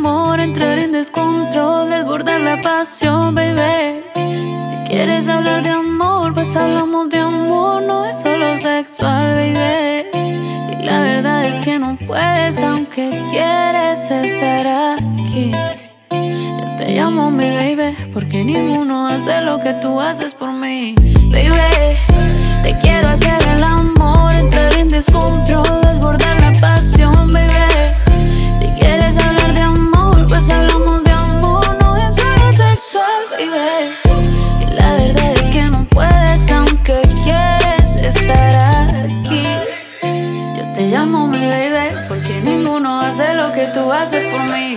amor, entrar en descontrol, desbordar la pasión, baby. Si quieres hablar de amor, pues hablamos de amor, no es solo sexual, baby. Y la verdad es que no puedes, aunque quieres estar aquí. Yo te llamo mi baby, porque ninguno hace lo que tú haces por mí, baby. Te quiero hacer el amor, entrar en descontrol, desbordar la pasión, baby. Si quieres hablar de amor, pues hablamos de amor, no es solo sexual, baby. Y la verdad es que no puedes, aunque quieres estar aquí. Yo te llamo mi baby, porque ninguno hace lo que tú haces por mí.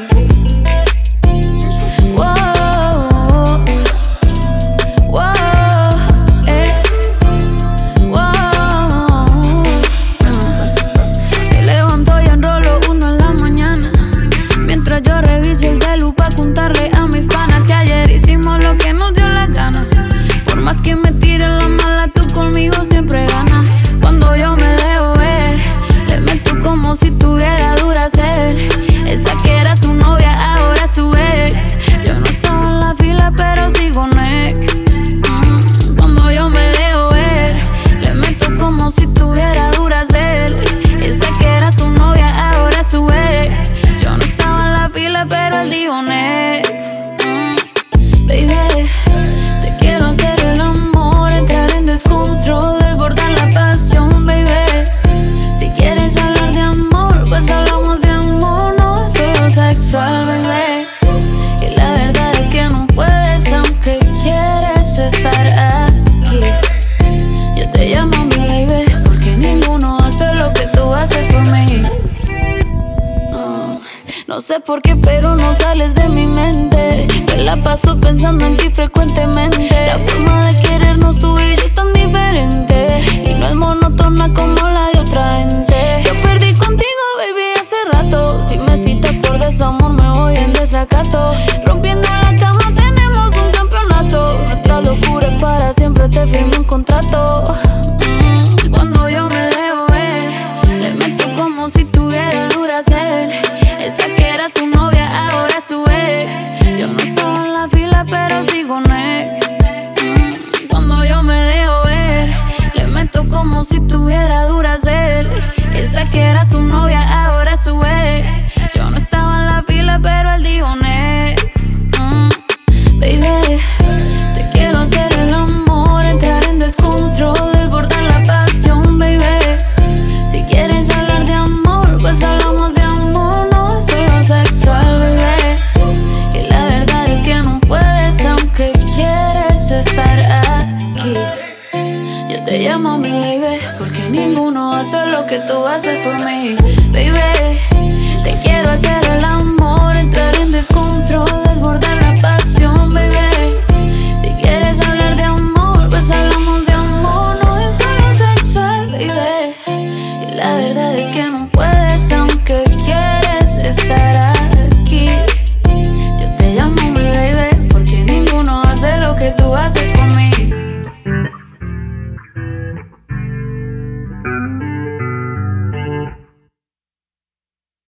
Pero él dijo next. Baby, te quiero hacer el amor, entrar en descontrol, desbordar la pasión, baby. Si quieres hablar de amor, pues hablamos de amor, no es solo sexual, baby. Y la verdad es que no puedes, aunque quieres estar aquí. Yo te llamo mi baby, porque ninguno hace lo que tú haces por mí. No sé por qué, pero no sales de mi mente. Me la paso pensando en ti frecuentemente. La forma de querernos tú y yo es tan diferente, y no es monótona como la de otra gente. Yo perdí contigo, baby, hace rato. Si me citas por desamor, me voy en desacato. Rompiendo la cama, tenemos un campeonato. Nuestras locuras para siempre, te firmé un contrato. Cuando yo me dejo ver, le meto como si tuviera Duracell. Esa que era su novia, ahora es su ex. Yo no estaba en la fila, pero sigo next. Cuando yo me dejo ver, le meto como si tuviera Duracell. Esa que era su novia, ahora es su ex. Yo no estaba en la fila, pero él dijo next. Baby, te quiero hacer el amor, entrar en descontrol, desbordar la pasión, baby. Si quieres hablar de amor, pues hablamos de amor, no es solo sexual, baby. Y la verdad es que no puedes, aunque quieres estar aquí. Yo te llamo mi baby, porque ninguno hace lo que tú haces por mí, baby.